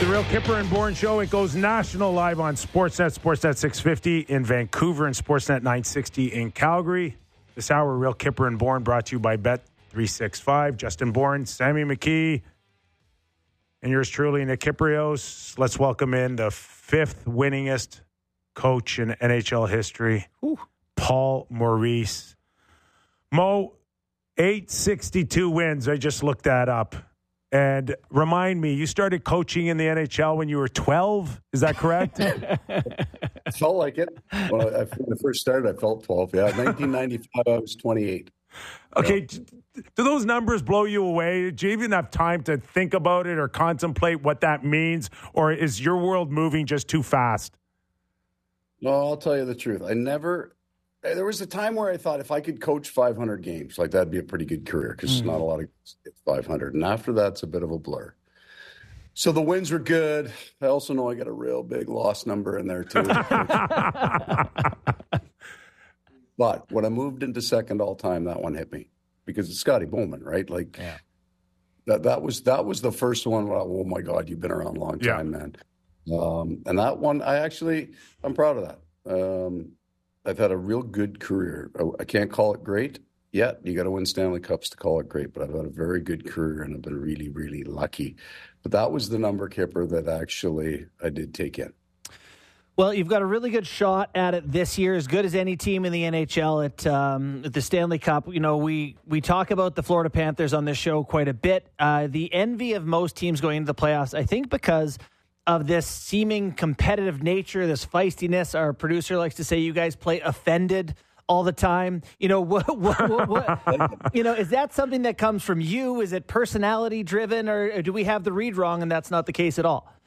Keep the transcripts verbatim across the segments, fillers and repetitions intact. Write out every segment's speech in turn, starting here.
The Real Kipper and Bourne Show. It goes national live on Sportsnet, Sportsnet six fifty in Vancouver and Sportsnet nine sixty in Calgary. This hour, Real Kipper and Bourne, brought to you by Bet three sixty-five. Justin Bourne, Sammy McKee, and yours truly, Nick Kypreos. Let's welcome in the fifth winningest coach in N H L history, Ooh. Paul Maurice. Mo, eight sixty-two wins. I just looked that up. And remind me, you started coaching in the N H L when you were twelve? Is that correct? It felt like it. When I, when I first started, I felt twelve. Yeah, nineteen ninety-five, I was twenty-eight. Okay, yeah. Do those numbers blow you away? Do you even have time to think about it or contemplate what that means? Or is your world moving just too fast? No, I'll tell you the truth. I never... There was a time where I thought if I could coach five hundred games, like that'd be a pretty good career because mm-hmm. not a lot of five hundred. And after that's a bit of a blur. So the wins were good. I also know I got a real big loss number in there too. But when I moved into second all time, that one hit me because it's Scotty Bowman, right? Like yeah. that that was that was the first one where I, oh my God, you've been around a long time, yeah. man. Um, and that one, I actually, I'm proud of that. Um, I've had a real good career. I can't call it great yet. You got to win Stanley Cups to call it great, but I've had a very good career and I've been really, really lucky. But that was the number, Kipper, that actually I did take in. Well, you've got a really good shot at it this year, as good as any team in the N H L at, um, at the Stanley Cup. You know, we, we talk about the Florida Panthers on this show quite a bit. Uh, the envy of most teams going into the playoffs, I think because of this seeming competitive nature, this feistiness. Our producer likes to say you guys play offended all the time. You know, what, what, what, what you know, is that something that comes from you? Is it personality driven, or, or do we have the read wrong and that's not the case at all?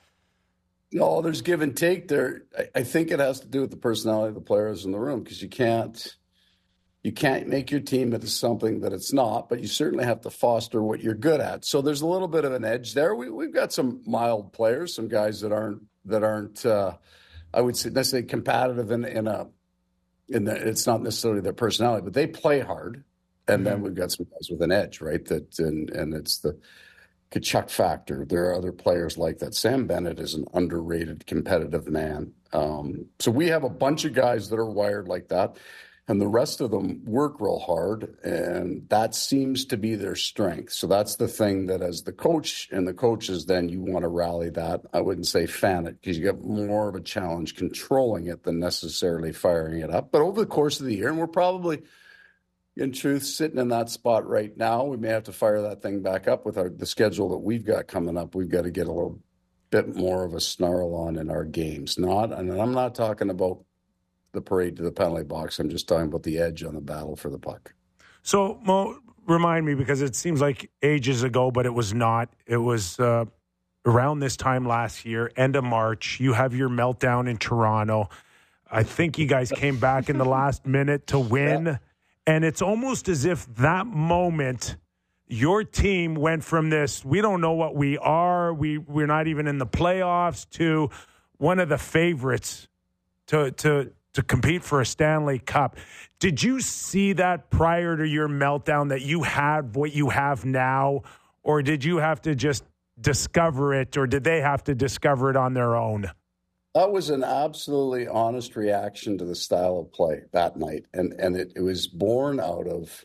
No, there's give and take there. I, I think it has to do with the personality of the players in the room because you can't, you can't make your team into something that it's not, but you certainly have to foster what you're good at. So there's a little bit of an edge there. We, we've got some mild players, some guys that aren't that aren't uh, I would say necessarily competitive in in a in the, it's not necessarily their personality, but they play hard. And mm-hmm. then we've got some guys with an edge, right? That and and it's the Tkachuk factor. There are other players like that. Sam Bennett is an underrated competitive man. Um, so we have a bunch of guys that are wired like that. And the rest of them work real hard, and that seems to be their strength. So that's the thing that as the coach and the coaches, then you want to rally that. I wouldn't say fan it because you get more of a challenge controlling it than necessarily firing it up. But over the course of the year, and we're probably, in truth, sitting in that spot right now, we may have to fire that thing back up with our, the schedule that we've got coming up. We've got to get a little bit more of a snarl on in our games. Not, and I'm not talking about the parade to the penalty box. I'm just talking about the edge on the battle for the puck. So, Mo, remind me, because it seems like ages ago, but it was not. It was uh, around this time last year, end of March. You have your meltdown in Toronto. I think you guys came back in the last minute to win. Yeah. And it's almost as if that moment, your team went from this, we don't know what we are, we, we're not even in the playoffs, to one of the favorites to to to compete for a Stanley Cup. Did you see that prior to your meltdown, that you had what you have now, or did you have to just discover it, or did they have to discover it on their own? That was an absolutely honest reaction to the style of play that night. And and it, it was born out of,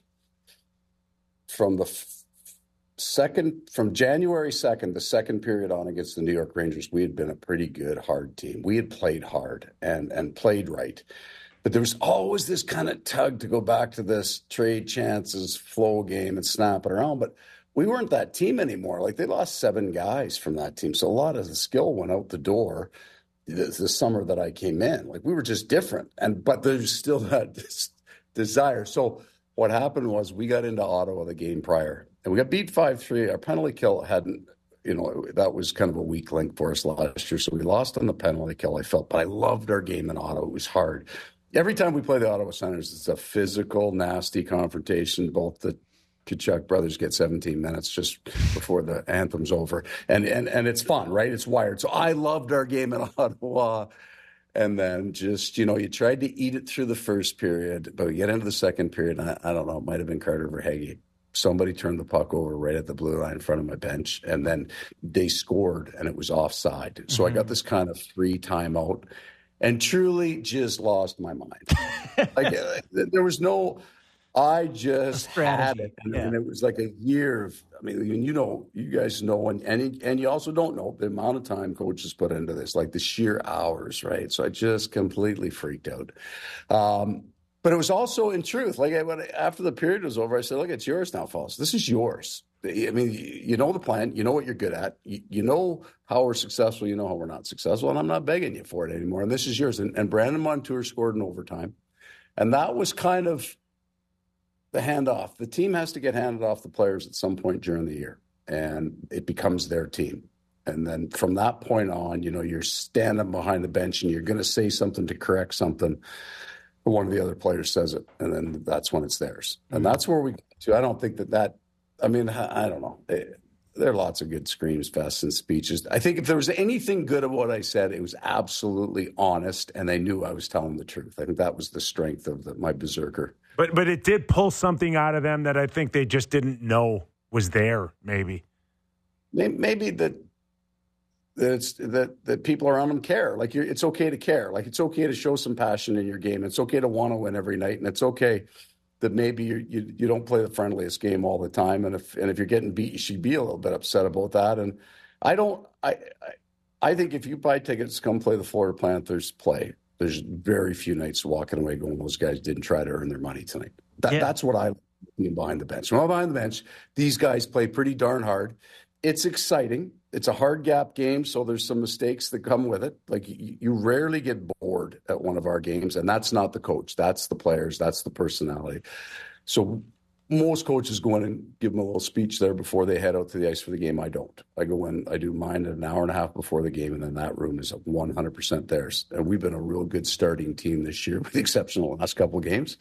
from the f- second, from January second, the second period on against the New York Rangers, we had been a pretty good, hard team. We had played hard and, and played right. But there was always this kind of tug to go back to this trade chances, flow game, and snap it around. But we weren't that team anymore. Like, they lost seven guys from that team. So a lot of the skill went out the door the, the summer that I came in. Like, we were just different. And but there's still that this desire. So what happened was we got into Ottawa the game prior, and we got beat five three. Our penalty kill hadn't, you know, that was kind of a weak link for us last year. So we lost on the penalty kill, I felt. But I loved our game in Ottawa. It was hard. Every time we play the Ottawa Senators, it's a physical, nasty confrontation. Both the Tkachuk brothers get seventeen minutes just before the anthem's over. And, and, and it's fun, right? It's wired. So I loved our game in Ottawa. And then just, you know, you tried to eat it through the first period, but we get into the second period. And I, I don't know, it might have been Carter Verhaeghe. somebody turned the puck over right at the blue line in front of my bench, and then they scored, and it was offside. Mm-hmm. So I got this kind of free timeout, and truly just lost my mind. Like there was no, I just had it, and, yeah. and it was like a year of. I mean, you know, you guys know, and and and you also don't know the amount of time coaches put into this, like the sheer hours, right? So I just completely freaked out. Um, But it was also, in truth, like I, when, after the period was over, I said, look, it's yours now, fellas. This is yours. I mean, you know the plan. You know what you're good at. You, you know how we're successful. You know how we're not successful. And I'm not begging you for it anymore. And this is yours. And, and Brandon Montour scored in overtime. And that was kind of the handoff. The team has to get handed off the players at some point during the year. And it becomes their team. And then from that point on, you know, you're standing behind the bench and you're going to say something to correct something. One of the other players says it, and then that's when it's theirs. And that's where we get to. I don't think that that – I mean, I don't know. It, there are lots of good screams, fests, and speeches. I think if there was anything good of what I said, it was absolutely honest, and they knew I was telling the truth. I think that was the strength of the, my berserker. But but it did pull something out of them that I think they just didn't know was there, maybe. Maybe that – that it's that, that people around them care. Like you're, it's okay to care. Like it's okay to show some passion in your game. It's okay to want to win every night, and it's okay that maybe you you you don't play the friendliest game all the time. And if and if you're getting beat, you should be a little bit upset about that. And I don't. I I, I think if you buy tickets to come play the Florida Panthers, play. There's very few nights walking away going, those guys didn't try to earn their money tonight. That, yeah. That's what I mean behind the bench. When I'm behind the bench, these guys play pretty darn hard. It's exciting. It's a hard gap game, so there's some mistakes that come with it. Like you, you rarely get bored at one of our games, and that's not the coach. That's the players. That's the personality. So most coaches go in and give them a little speech there before they head out to the ice for the game. I don't. I go in, I do mine an hour and a half before the game, and then that room is one hundred percent theirs. And we've been a real good starting team this year, with the exception of the last couple of games.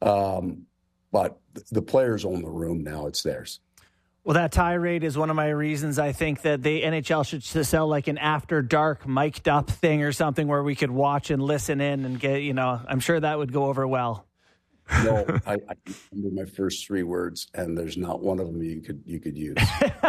Um, but the players own the room now. It's theirs. Well, that tirade is one of my reasons I think that the N H L should sell like an after dark mic'd up thing or something where we could watch and listen in and get, you know, I'm sure that would go over well. No, I, I remember my first three words, and there's not one of them you could you could use.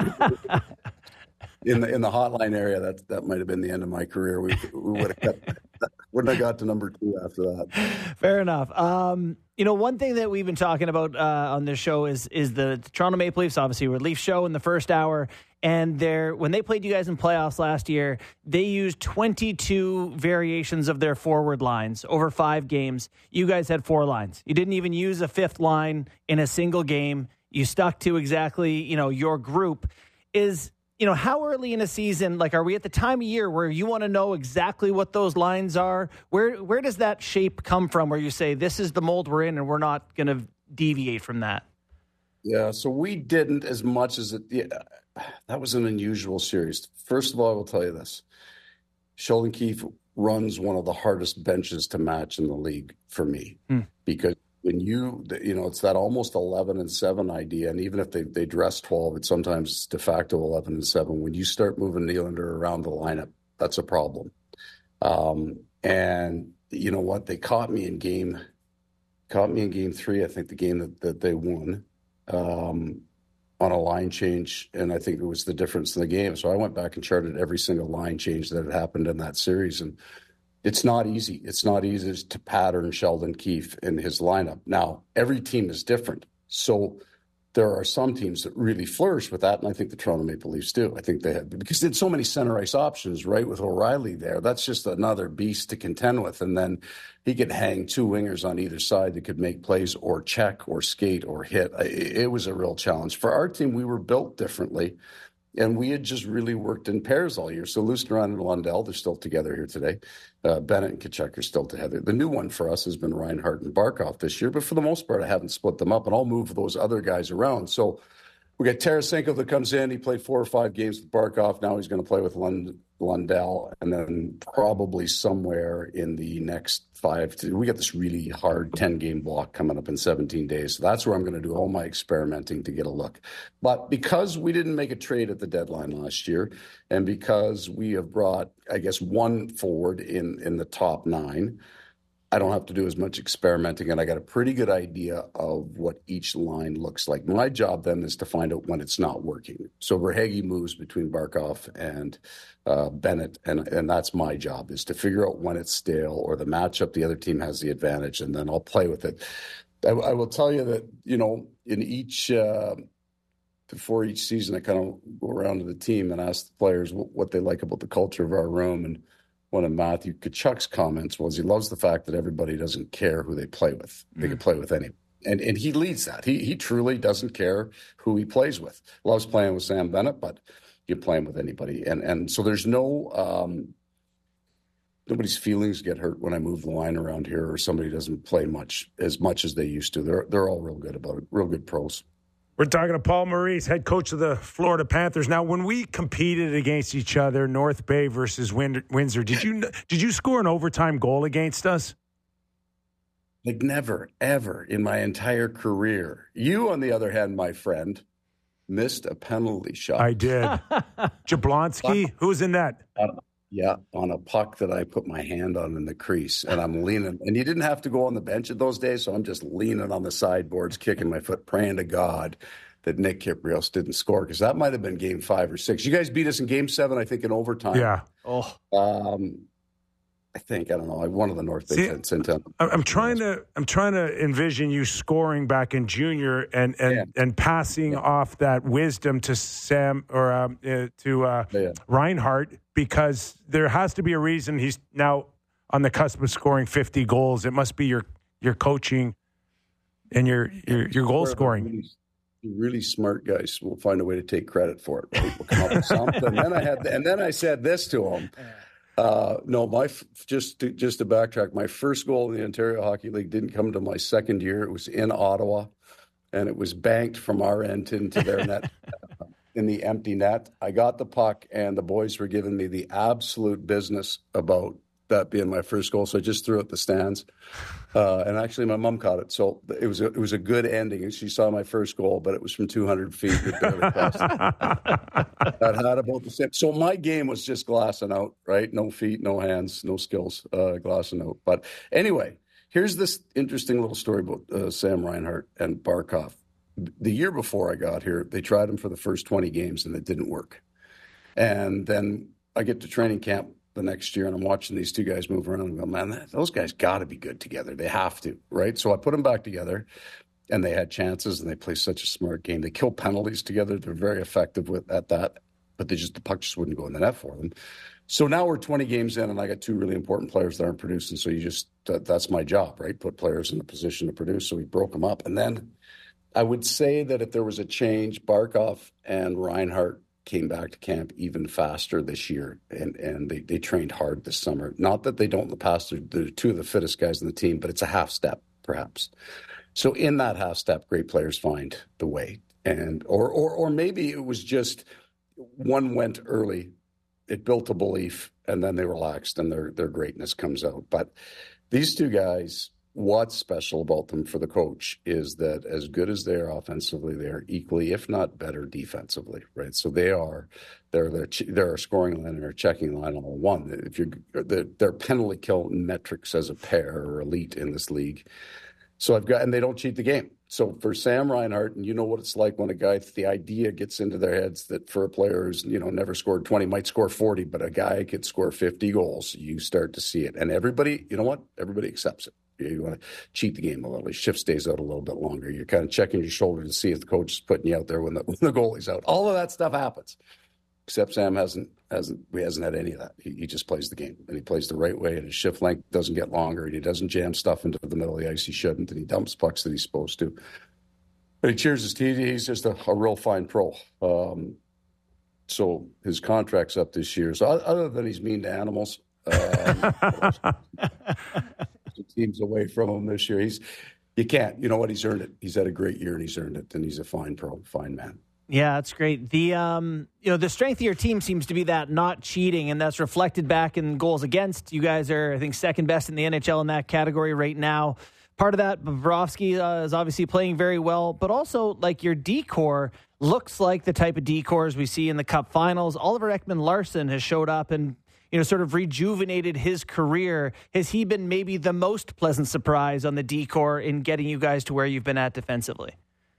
in the in the hotline area, that that might have been the end of my career. We, we would have kept, wouldn't have got to number two after that. Fair enough. Um, you know, one thing that we've been talking about uh, on this show is is the Toronto Maple Leafs. Obviously, were Leaf show in the first hour, and they're when they played you guys in playoffs last year, they used twenty-two variations of their forward lines over five games. You guys had four lines. You didn't even use a fifth line in a single game. You stuck to exactly, you know, your group. Is You know, how early in a season, like, are we at the time of year where you want to know exactly what those lines are? Where where does that shape come from where you say, this is the mold we're in and we're not going to deviate from that? Yeah, so we didn't as much as it. Yeah, that was an unusual series. First of all, I will tell you this. Sheldon Keefe runs one of the hardest benches to match in the league for me mm. because when you, you know, it's that almost eleven and seven idea. And even if they, they dress twelve, it's sometimes de facto eleven and seven. When you start moving Nylander around the lineup, that's a problem. Um, and you know what? They caught me in game, caught me in game three. I think the game that, that they won um, on a line change. And I think it was the difference in the game. So I went back and charted every single line change that had happened in that series. And It's not easy. It's not easy to pattern Sheldon Keefe in his lineup. Now, every team is different. So there are some teams that really flourish with that, and I think the Toronto Maple Leafs do. I think they have, because they had so many center ice options, right, with O'Reilly there. That's just another beast to contend with. And then he could hang two wingers on either side that could make plays or check or skate or hit. It was a real challenge. For our team, we were built differently. And we had just really worked in pairs all year. So Lustenron and Lundell, they're still together here today. Uh, Bennett and Tkachuk are still together. The new one for us has been Reinhart and Barkov this year. But for the most part, I haven't split them up. And I'll move those other guys around. So we got Tarasenko that comes in. He played four or five games with Barkov. Now he's going to play with Lund- Lundell. And then probably somewhere in the next five to, we got this really hard ten-game block coming up in seventeen days. So that's where I'm going to do all my experimenting to get a look. But because we didn't make a trade at the deadline last year, and because we have brought, I guess, one forward in, in the top nine, I don't have to do as much experimenting, and I got a pretty good idea of what each line looks like. My job then is to find out when it's not working. So Verhaeghe moves between Barkov and uh, Bennett, and, and that's my job, is to figure out when it's stale or the matchup, the other team has the advantage, and then I'll play with it. I, I will tell you that, you know, in each uh, before each season, I kind of go around to the team and ask the players what, what they like about the culture of our room. And one of Matthew Tkachuk's comments was he loves the fact that everybody doesn't care who they play with. They mm. can play with any. And and he leads that. He he truly doesn't care who he plays with. Loves playing with Sam Bennett, but you play him with anybody. And and so there's no um, nobody's feelings get hurt when I move the line around here or somebody doesn't play much as much as they used to. They're they're all real good about it. Real good pros. We're talking to Paul Maurice, head coach of the Florida Panthers. Now, when we competed against each other, North Bay versus Win- Windsor, did you did you score an overtime goal against us? Like never, ever in my entire career. You, on the other hand, my friend, missed a penalty shot. I did. Jablonski, who was in that? Uh, yeah, on a puck that I put my hand on in the crease, and I'm leaning. And you didn't have to go on the bench at those days, so I'm just leaning on the sideboards, kicking my foot, praying to God that Nick Kyprios didn't score, because that might have been game five or six. You guys beat us in game seven, I think, in overtime. Yeah. Oh. Um, I think, I don't know, one of the North Bay Tents in town. I'm trying to I'm trying to envision you scoring back in junior and and, yeah. and passing yeah. off that wisdom to Sam or um, uh, to uh, yeah. Reinhart, because there has to be a reason he's now on the cusp of scoring fifty goals. It must be your your coaching and your your, your goal scoring. Really, really smart guys will find a way to take credit for it. Right? We'll come up with something. and then I had and then I said this to him. Uh, no, my just to, just to backtrack, my first goal in the Ontario Hockey League didn't come to my second year. It was in Ottawa, and it was banked from our end into their net uh, in the empty net. I got the puck, and the boys were giving me the absolute business about that being my first goal, so I just threw it at the stands. Uh, and actually, my mom caught it, so it was a, it was a good ending. And she saw my first goal, but it was from two hundred feet. It barely crossed. That had about the same. So my game was just glassing out, right? No feet, no hands, no skills, uh, glassing out. But anyway, here's this interesting little story about uh, Sam Reinhart and Barkov. The year before I got here, they tried him for the first twenty games, and it didn't work. And then I get to training camp the next year, and I'm watching these two guys move around and go, man, those guys got to be good together. They have to, right? So I put them back together, and they had chances, and they play such a smart game. They kill penalties together. They're very effective with at that, but they just the puck just wouldn't go in the net for them. So now we're twenty games in, and I got two really important players that aren't producing. So you just that, that's my job, right? Put players in a position to produce. So we broke them up, and then I would say that if there was a change, Barkov and Reinhart came back to camp even faster this year, and, and they, they trained hard this summer. Not that they don't in the past. They're, they're two of the fittest guys in the team, but it's a half step, perhaps. So in that half step, great players find the way. And or or or maybe it was just one went early, it built a belief, and then they relaxed, and their their greatness comes out. But these two guys, what's special about them for the coach is that as good as they are offensively, they are equally, if not better, defensively, right? So they are, they're they're, they're a scoring line and a checking line on one. If you're, their penalty kill metrics as a pair are elite in this league. So I've got, and they don't cheat the game. So for Sam Reinhart, and you know what it's like when a guy, the idea gets into their heads that for a player who's, you know, never scored twenty, might score forty, but a guy could score fifty goals, you start to see it. And everybody, you know what? Everybody accepts it. You want to cheat the game a little. Your shift stays out a little bit longer. You're kind of checking your shoulder to see if the coach is putting you out there when the, when the goalie's out. All of that stuff happens. Except Sam hasn't hasn't he hasn't had any of that. He, he just plays the game, and he plays the right way, and his shift length doesn't get longer, and he doesn't jam stuff into the middle of the ice he shouldn't, and he dumps pucks that he's supposed to. But he cheers his team. He's just a, a real fine pro. Um, so his contract's up this year. So other than he's mean to animals, um, teams away from him this year. He's you can't. You know what? He's earned it. He's had a great year, and he's earned it. And he's a fine pro, fine man. Yeah, that's great. The um, you know, the strength of your team seems to be that not cheating, and that's reflected back in goals against. You guys are, I think, second best in the N H L in that category right now. Part of that, Bobrovsky uh, is obviously playing very well, but also like your D-core looks like the type of D-cores we see in the Cup Finals. Oliver Ekman-Larsson has showed up, and you know, sort of rejuvenated his career. Has he been maybe the most pleasant surprise on the D-corps in getting you guys to where you've been at defensively?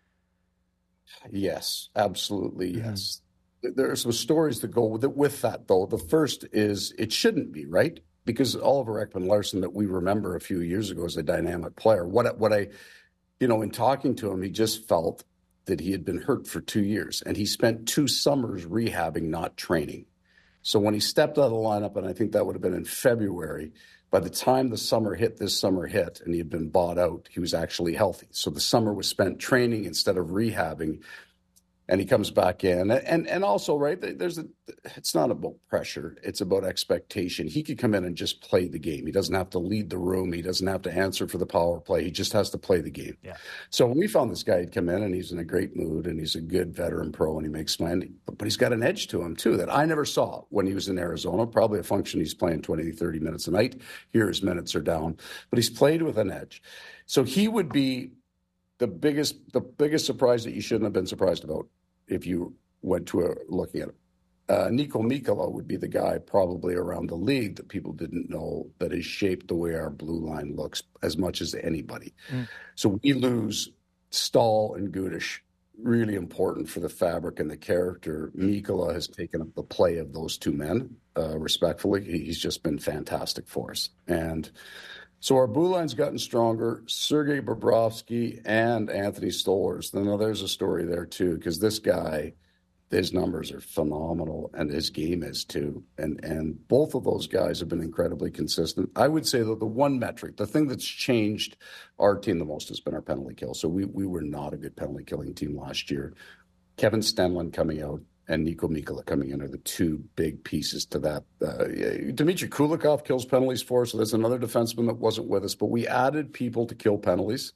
Yes, absolutely, yes. Mm-hmm. There are some stories that go with it, with that, though. The first is it shouldn't be, right? Because Oliver Ekman-Larsson, that we remember a few years ago, as a dynamic player. What, what I, you know, in talking to him, he just felt that he had been hurt for two years, and he spent two summers rehabbing, not training. So when he stepped out of the lineup, and I think that would have been in February, by the time the summer hit, this summer hit, and he had been bought out, he was actually healthy. So the summer was spent training instead of rehabbing, and he comes back in. And and also, right, there's a, it's not about pressure. It's about expectation. He could come in and just play the game. He doesn't have to lead the room. He doesn't have to answer for the power play. He just has to play the game. Yeah. So when we found this guy, he'd come in, and he's in a great mood, and he's a good veteran pro, and he makes money. But he's got an edge to him, too, that I never saw when he was in Arizona. Probably a function he's playing twenty, thirty minutes a night. Here his minutes are down. But he's played with an edge. So he would be the biggest, the biggest surprise that you shouldn't have been surprised about if you went to a, looking at it. Uh, Niko Mikkola would be the guy probably around the league that people didn't know that has shaped the way our blue line looks as much as anybody. Mm. So we lose Stahl and Gudish, really important for the fabric and the character. Mikkola has taken up the play of those two men, uh, respectfully. He's just been fantastic for us. And so our blue line's gotten stronger. Sergei Bobrovsky and Anthony Stolarz. Now, there's a story there, too, because this guy, his numbers are phenomenal, and his game is, too. And and both of those guys have been incredibly consistent. I would say that the one metric, the thing that's changed our team the most has been our penalty kill. So we, we were not a good penalty killing team last year. Kevin Stenlund coming out and Niko Mikkola coming in are the two big pieces to that. Uh, Dmitry Kulikov kills penalties for us, so there's another defenseman that wasn't with us, but we added people to kill penalties.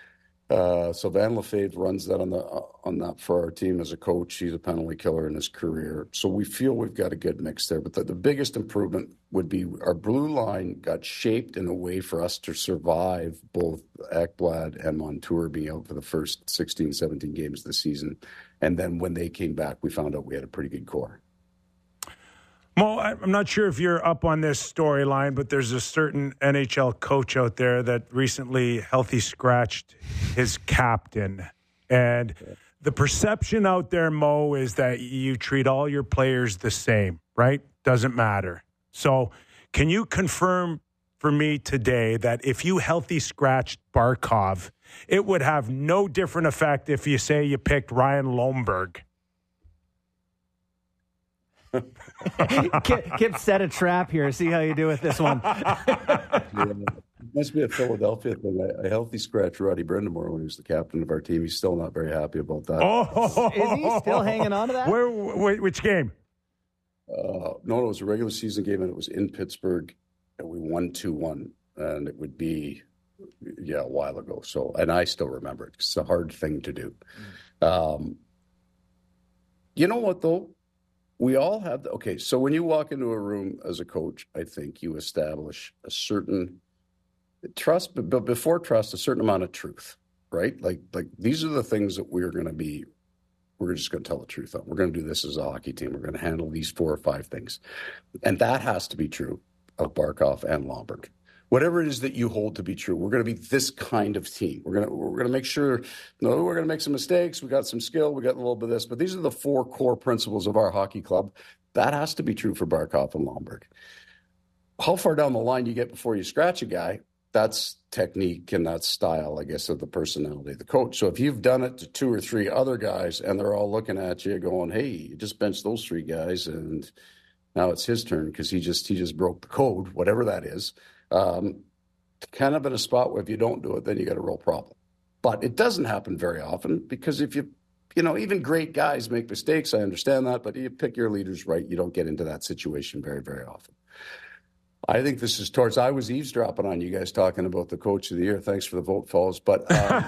Uh, so Van Lefebvre runs that on the uh, on that for our team as a coach. He's a penalty killer in his career. So we feel we've got a good mix there. But the, the biggest improvement would be our blue line got shaped in a way for us to survive both Ekblad and Montour being out for the first sixteen, seventeen games of the season. And then when they came back, we found out we had a pretty good core. Mo, I'm not sure if you're up on this storyline, but there's a certain N H L coach out there that recently healthy scratched his captain. And the perception out there, Mo, is that you treat all your players the same, right? Doesn't matter. So can you confirm for me today that if you healthy scratched Barkov, it would have no different effect if you say you picked Ryan Lomberg? Kip, Kip set a trap here. See how you do with this one. Yeah, it must be a Philadelphia thing. I, I healthy scratch Roddy Brindamore when he was the captain of our team. He's still not very happy about that. Oh, is he still hanging on to that? Where? Where which game? Uh, no, it was a regular season game, and it was in Pittsburgh, and we won two one. And it would be, yeah, a while ago. So, and I still remember it. It's a hard thing to do. Mm. Um, you know what, though? We all have, the, okay, so when you walk into a room as a coach, I think you establish a certain trust, but, but before trust, a certain amount of truth, right? Like, like these are the things that we're going to be, we're just going to tell the truth on. We're going to do this as a hockey team. We're going to handle these four or five things. And that has to be true of Barkov and Lomberg. Whatever it is that you hold to be true, we're going to be this kind of team. We're going to we're going to make sure. No, we're going to make some mistakes. We got some skill. We got a little bit of this, but these are the four core principles of our hockey club. That has to be true for Barkov and Lomberg. How far down the line you get before you scratch a guy? That's technique and that's style, I guess, of the personality of the coach. So if you've done it to two or three other guys and they're all looking at you, going, "Hey, you just benched those three guys, and now it's his turn because he just he just broke the code," whatever that is. Um, kind of in a spot where if you don't do it, then you got a real problem. But it doesn't happen very often because if you, you know, even great guys make mistakes. I understand that, but you pick your leaders right. You don't get into that situation very, very often. I think this is towards, I was eavesdropping on you guys talking about the coach of the year. Thanks for the vote, fellas. But um,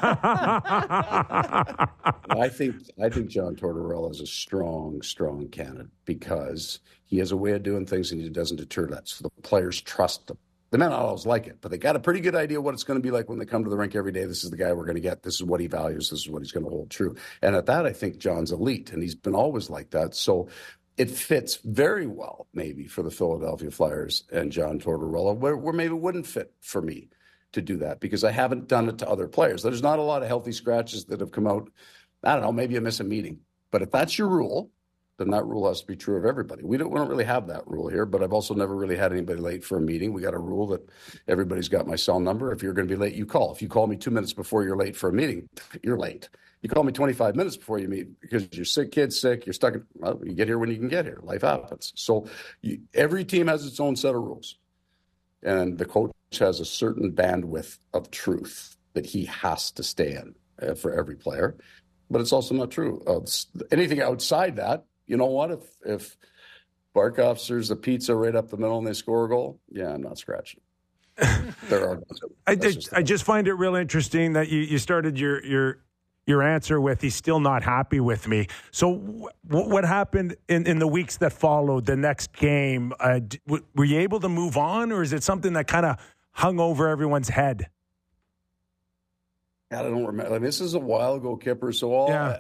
I think I think John Tortorella is a strong, strong candidate because he has a way of doing things and he doesn't deter that. So the players trust him. They may not always like it, but they got a pretty good idea what it's going to be like when they come to the rink every day. This is the guy we're going to get. This is what he values. This is what he's going to hold true. And at that, I think John's elite, and he's been always like that. So it fits very well maybe for the Philadelphia Flyers and John Tortorella, where, where maybe it wouldn't fit for me to do that because I haven't done it to other players. There's not a lot of healthy scratches that have come out. I don't know, maybe I miss a meeting. But if that's your rule, then that rule has to be true of everybody. We don't, we don't really have that rule here, but I've also never really had anybody late for a meeting. We got a rule that everybody's got my cell number. If you're going to be late, you call. If you call me two minutes before you're late for a meeting, you're late. You call me twenty-five minutes before you meet because you're sick, kid's sick, you're stuck. In, well, you get here when you can get here. Life happens. So you, every team has its own set of rules. And the coach has a certain bandwidth of truth that he has to stay in uh, for every player. But it's also not true. Uh, anything outside that, you know what? If if Barkov serves a pizza right up the middle and they score a goal, yeah, I'm not scratching. There are. I, just, I just find it real interesting that you, you started your your your answer with he's still not happy with me. So w- what happened in, in the weeks that followed the next game? Uh, d- w- were you able to move on, or is it something that kind of hung over everyone's head? I don't remember. I mean, this is a while ago, Kipper. So all yeah.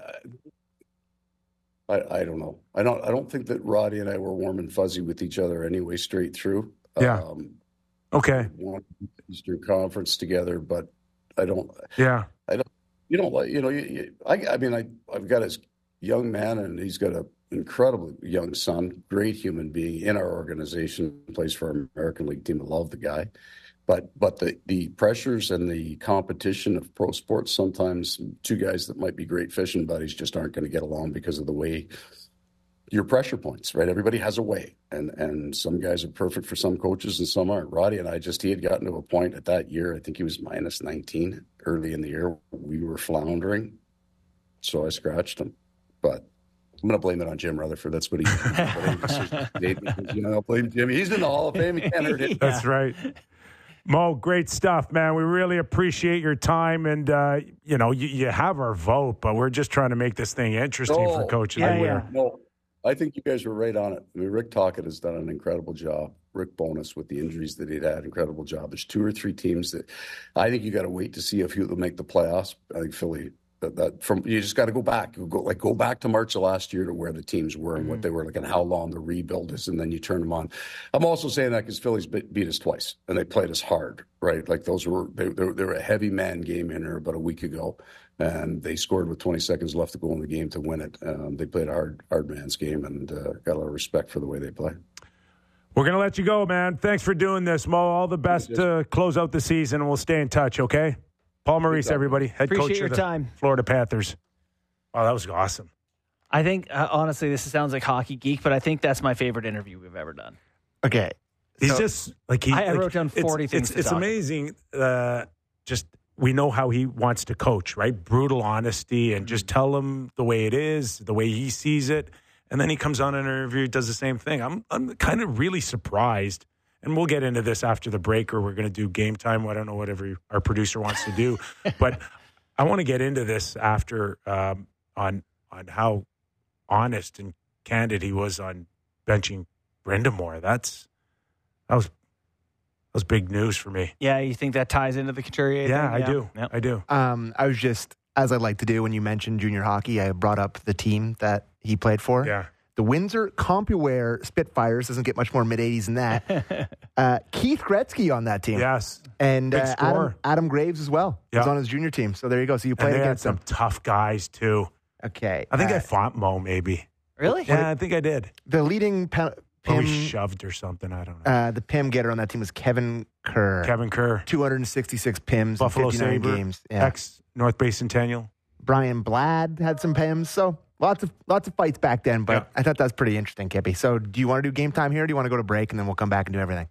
I, I, I don't know. I don't. I don't think that Roddy and I were warm and fuzzy with each other anyway, straight through. Yeah. Um, okay. We won Eastern Conference together, but I don't. Yeah. I don't. You don't like. You know. You, you, I. I mean, I. I've got this young man, and he's got an incredibly young son. Great human being in our organization. Plays for our American League team. I love the guy. But but the, the pressures and the competition of pro sports, sometimes two guys that might be great fishing buddies just aren't going to get along because of the way your pressure points, right? Everybody has a way. And and some guys are perfect for some coaches and some aren't. Roddy and I just, he had gotten to a point at that year, I think he was minus nineteen early in the year. We were floundering. So I scratched him. But I'm going to blame it on Jim Rutherford. That's what he did. You know, I'll blame Jimmy. He's in the Hall of Fame. He can't hurt it. Yeah. That's right. Mo, great stuff, man. We really appreciate your time. And, uh, you know, you, you have our vote, but we're just trying to make this thing interesting no, for coaches. Yeah, yeah. No, I think you guys were right on it. I mean, Rick Tocchet has done an incredible job. Rick Bowness, with the injuries that he'd had, incredible job. There's two or three teams that I think you got to wait to see if who will make the playoffs. I think Philly. That, that from you just got to go back, you go like go back to March of last year to where the teams were and mm-hmm. what they were like and how long the rebuild is, and then you turn them on. I'm also saying that because Phillies beat, beat us twice and they played us hard, right? Like those were they, they, they were a heavy man game in there about a week ago, and they scored with twenty seconds left to go in the game to win it. Um, they played a hard hard man's game and uh, got a lot of respect for the way they play. We're gonna let you go, man. Thanks for doing this, Mo. All the best to close out the season, and we'll stay in touch. Okay. Paul Maurice, everybody, head Appreciate coach your of the time. Florida Panthers. Oh, that was awesome. I think, uh, honestly, this sounds like Hockey Geek, but I think that's my favorite interview we've ever done. Okay. He's so, just like he. I, I like, wrote down forty it's, things. It's, to it's talk. amazing. Uh, just we know how he wants to coach, right? Brutal honesty, and just tell him the way it is, the way he sees it, and then he comes on an interview, does the same thing. I'm I'm kind of really surprised. And we'll get into this after the break, or we're going to do game time. I don't know, whatever our producer wants to do. But I want to get into this after um, on on how honest and candid he was on benching Brind'Amour. That's that was that was big news for me. Yeah, you think that ties into the Couturier Yeah, thing? I do. Yep. I do. Um, I was just, as I like to do when you mentioned junior hockey, I brought up the team that he played for. Yeah. The Windsor CompuWare Spitfires, doesn't get much more mid-eighties than that. uh, Keith Gretzky on that team. Yes. And Big uh, Adam, scorer. Adam Graves as well. Yeah. Was on his junior team. So there you go. So you played And they had against some them. tough guys too. Okay. I think uh, I fought Mo, maybe. Really? Yeah, I think I did. The leading pe- Or we P I M, shoved or something. I don't know. uh, the P I M getter on that team was Kevin Kerr. Kevin Kerr, two hundred sixty-six P I Ms Buffalo in fifty-nine Sabre, games. Yeah. ex North Bay Centennial. Brian Blad had some P I Ms. So lots of lots of fights back then. But Yeah. I thought that was pretty interesting, Kippy. So do you want to do game time here, or do you want to go to break and then we'll come back and do everything?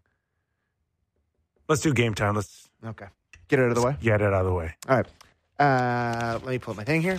Let's do game time. Let's Okay. Get it out of the way. get it out of the way. All right. Uh, let me pull up my thing here.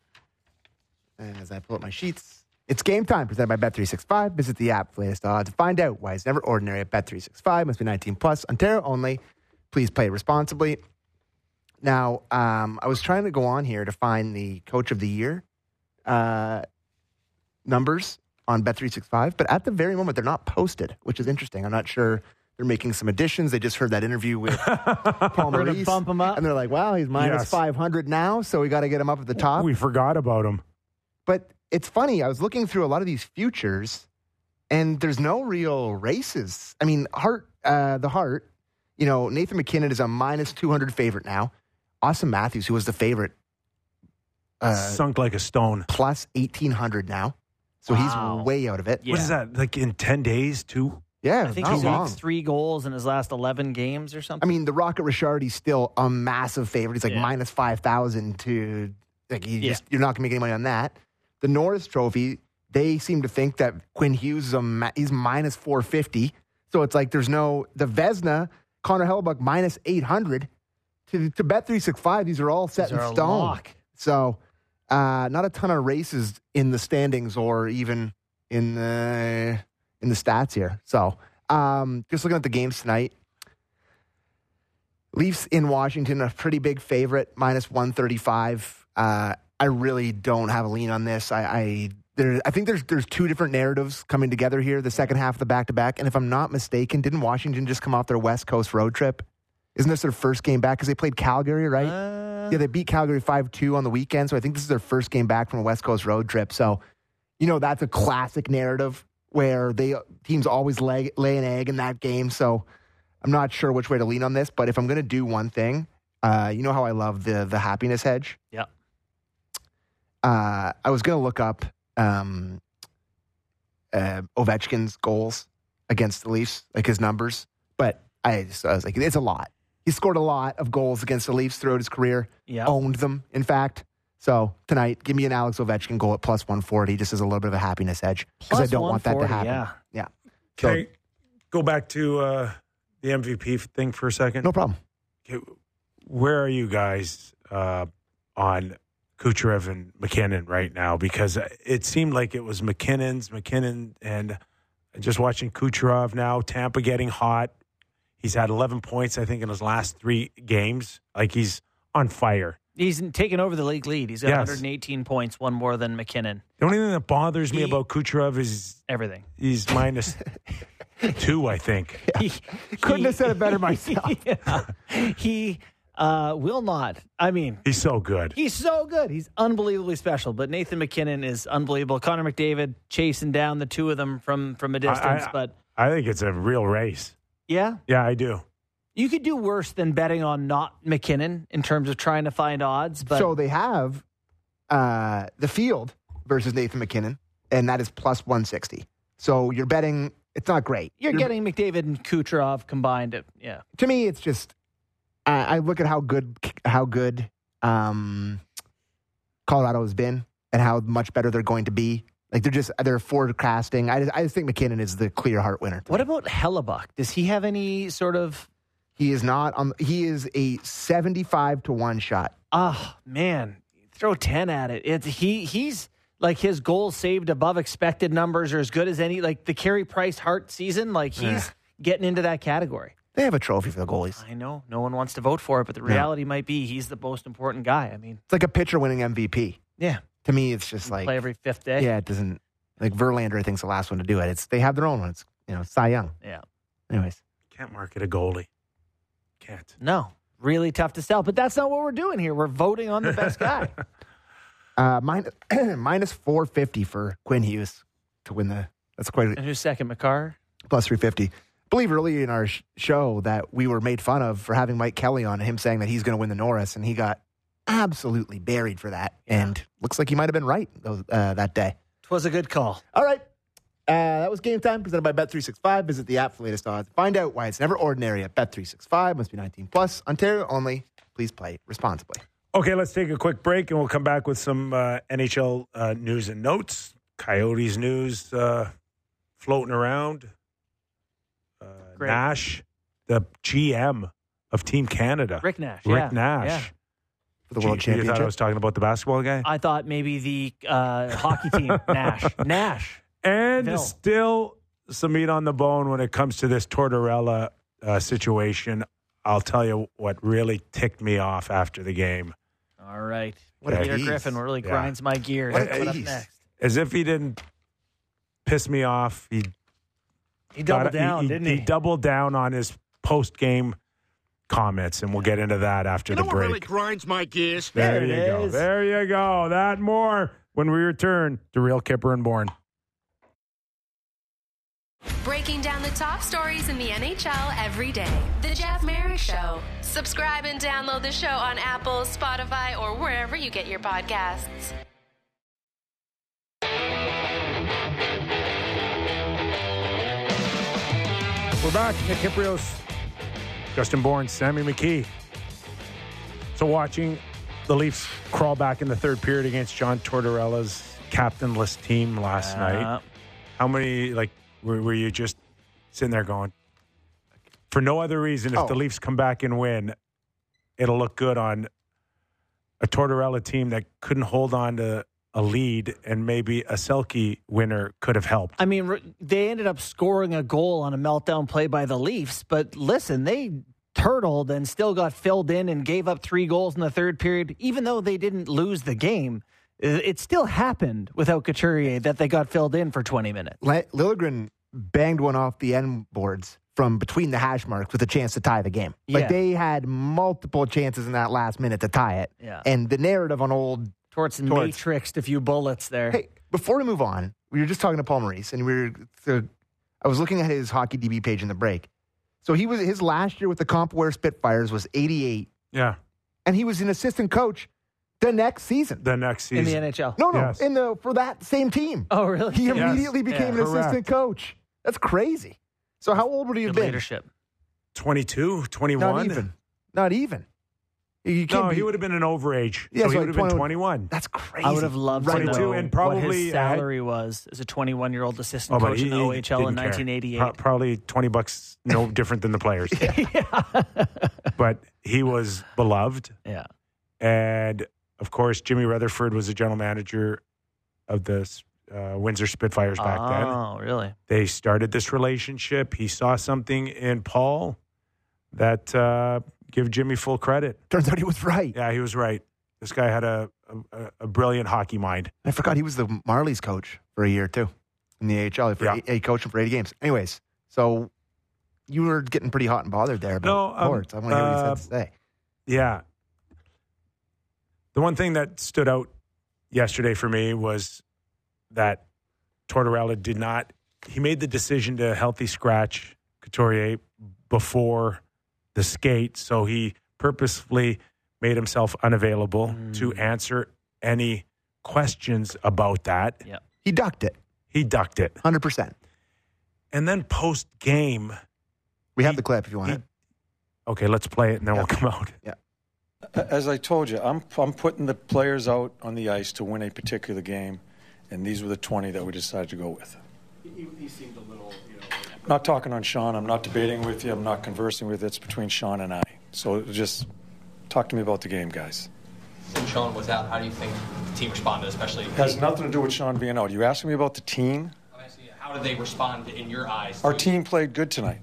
As I pull up my sheets. It's game time presented by Bet three sixty-five. Visit the app for latest odds to find out why it's never ordinary at Bet three sixty-five. Must be nineteen plus. Ontario only. Please play responsibly. Now, um, I was trying to go on here to find the Coach of the Year uh, numbers on Bet three sixty-five, but at the very moment, they're not posted, which is interesting. I'm not sure. They're making some additions. They just heard that interview with Paul We're gonna Maurice. bump him up. And they're like, wow, he's minus Yes. five hundred now, so we got to get him up at the top. We forgot about him. But it's funny. I was looking through a lot of these futures, and there's no real races. I mean, Hart, uh, the Hart, you know, Nathan MacKinnon is a minus two hundred favorite now. Austin Matthews, who was the favorite, uh, sunk like a stone. plus eighteen hundred now. So Wow. he's way out of it. Yeah. What is that? Like in ten days, too? Yeah, I think not he's long. leaked three goals in his last eleven games or I something. mean, the Rocket Richard, he's still a massive favorite. He's like Yeah. minus five thousand to, like, he Yeah. just, you're not going to make any money on that. The Norris Trophy, they seem to think that Quinn Hughes is a, ma- he's minus four fifty. So it's like there's no, the Vezina, Connor Hellebuck minus eight hundred. To, to Bet three sixty-five, these are all set These in are a stone. lock. So uh, not a ton of races in the standings or even in the, in the stats here. So um, just looking at the games tonight, Leafs in Washington, a pretty big favorite, minus one thirty-five. Uh, I really don't have a lean on this. I I, there, I think there's there's two different narratives coming together here, the second half of the back-to-back. And if I'm not mistaken, didn't Washington just come off their West Coast road trip? Isn't this their first game back? Because they played Calgary, right? Uh, Yeah, they beat Calgary five two on the weekend. So I think this is their first game back from a West Coast road trip. So, you know, that's a classic narrative where they teams always lay, lay an egg in that game. So I'm not sure which way to lean on this. But if I'm going to do one thing, uh, you know how I love the the happiness hedge? Yeah. Uh, I was going to look up um, uh, Ovechkin's goals against the Leafs, like his numbers. But I, just, I was like, it's a lot. He scored a lot of goals against the Leafs throughout his career. Yeah. Owned them, in fact. So tonight, give me an Alex Ovechkin goal at plus one forty, just as a little bit of a happiness edge, because I Plus don't want that to one forty, happen. yeah. Yeah. So, Okay, go back to uh, the M V P thing for a second. no problem. Okay, where are you guys uh, on Kucherov and McKinnon right now? Because it seemed like it was McKinnon's, McKinnon, and just watching Kucherov now, Tampa getting hot. He's had eleven points, I think, in his last three games. Like, he's on fire. He's taken over the league lead. He's got Yes. one hundred eighteen points, one more than McKinnon. The only thing that bothers me He- about Kucherov is Everything. he's minus two, I think. He, Couldn't he- have said it better myself. Yeah. He uh, will not. I mean, He's so good. he's so good. He's unbelievably special. But Nathan McKinnon is unbelievable. Connor McDavid chasing down the two of them from from a distance. I- but I think it's a real race. yeah, Yeah, I do. you could do worse than betting on not McKinnon in terms of trying to find odds. But So they have uh, the field versus Nathan McKinnon, and that is plus one sixty. So you're betting, it's not great. you're getting McDavid and Kucherov combined. At, yeah, To me, it's just, I I look at how good, how good um, Colorado has been and how much better they're going to be. Like they're just, they're forecasting. I just, I just think McKinnon is the clear heart winner. what about Hellebuck? Does he have any sort of? He is not on, he is a seventy-five to one shot. Oh man, throw ten at it. It's he he's like his goals saved above expected numbers are as good as any. Like the Carey Price Hart season, like he's Yeah. getting into that category. They have a trophy for the goalies. I know no one wants to vote for it, but the reality might be he's the most important guy. I mean, It's like a pitcher winning M V P. yeah, To me, it's just like, play every fifth day. yeah, it doesn't, like Verlander, I think, is the last one to do it. It's, they have their own one. It's, you know, Cy Young. yeah. Anyways. Can't market a goalie. Can't. No, really tough to sell. But that's not what we're doing here. We're voting on the best guy. Uh, minus, minus four fifty for Quinn Hughes to win the, that's quite And who's second, McCarr? plus three fifty. I believe earlier in our sh- show that we were made fun of for having Mike Kelly on, him saying that he's going to win the Norris, and he got absolutely buried for that. And looks like he might have been right those, uh, that day. Twas a good call. All right. Uh, that was Game Time, presented by Bet three sixty-five. Visit the app for latest odds. Find out why it's never ordinary at Bet three sixty-five. Must be nineteen plus. Ontario only. Please play responsibly. Okay, let's take a quick break, and we'll come back with some uh, N H L uh, news and notes. Coyotes news uh, floating around. Uh, Great. Nash, the G M of Team Canada. Rick Nash. Rick yeah, Nash. yeah. For the World Gee, you thought I Championship. was talking about the basketball guy? I thought maybe the uh, hockey team, Nash. Nash. And Phil. still some meat on the bone when it comes to this Tortorella uh, situation. I'll tell you what really ticked me off after the game. All right. What a Peter tease. Griffin really Yeah. grinds my gears. What a Coming up tease. next. As if he didn't piss me off, he He doubled got- down, didn't he? He doubled down on his post-game comments, and we'll get into that after You the know what break. really grinds my gears? there, There you it go. is. There you go. That more when we return to Real Kipper and Bourne. breaking down the top stories in the N H L every day. The Jeff Merrick Show. Subscribe and download the show on Apple, Spotify, or wherever you get your podcasts. We're back. Nick Kypreos, Justin Bourne, Sammy McKee. So watching the Leafs crawl back in the third period against John Tortorella's captainless team last uh, night. How many, like, were, were you just sitting there going, for no other reason, if oh. the Leafs come back and win, it'll look good on a Tortorella team that couldn't hold on to a lead, and maybe a Selke winner could have helped. I mean, they ended up scoring a goal on a meltdown play by the Leafs, but listen, they turtled and still got filled in and gave up three goals in the third period, even though they didn't lose the game. It still happened without Couturier that they got filled in for twenty minutes. Liljegren banged one off the end boards from between the hash marks with a chance to tie the game. Yeah. Like, they had multiple chances in that last minute to tie it. Yeah. And the narrative on old Torts matrixed a few bullets there. Hey, before we move on, we were just talking to Paul Maurice, and we were. Uh, I was looking at his Hockey D B page in the break. So he was his last year with the CompWare Spitfires was eighty-eight. Yeah, and he was an assistant coach the next season. The next season in the N H L. No, no, yes. in the for that same team. Oh, really? He yes. immediately became yeah. an Correct. assistant coach. That's crazy. So how old would he have Good been? Leadership. twenty-two, twenty-one Not even. Not even. You can't no, be, he would have been an overage. Yeah, so so he like would have been twenty-one. That's crazy. I would have loved to know and probably what his salary was as a twenty-one-year-old assistant oh, coach he, in the O H L in nineteen eighty-eight. Pro- probably twenty bucks, no different than the players. yeah. But he was beloved. Yeah. And, of course, Jimmy Rutherford was the general manager of the uh, Windsor Spitfires back oh, then. Oh, really? They started this relationship. He saw something in Paul that uh, give Jimmy full credit. Turns out he was right. Yeah, he was right. This guy had a, a, a brilliant hockey mind. I forgot he was the Marlies coach for a year, too, in the A H L. For yeah. a, a coaching for eighty games. Anyways, so you were getting pretty hot and bothered there about no, um, Torts. I want to hear what you had to say. Yeah. The one thing that stood out yesterday for me was that Tortorella did not, he made the decision to healthy scratch Couturier before the skate, so he purposefully made himself unavailable mm. to answer any questions about that. Yeah. He ducked it. He ducked it. one hundred percent. And then post-game. We he, have the clip if you want he, it. Okay, let's play it and then yeah. we'll come out. Yeah. As I told you, I'm I'm putting the players out on the ice to win a particular game, and these were the twenty that we decided to go with. He, he seemed a little, you know. I'm not talking on Sean. I'm not debating with you. I'm not conversing with you. It's between Sean and I. So just talk to me about the game, guys. When Sean was out, how do you think the team responded, especially? It has nothing to do with Sean being out. You asking me about the team? How did they respond in your eyes? Our team played good tonight.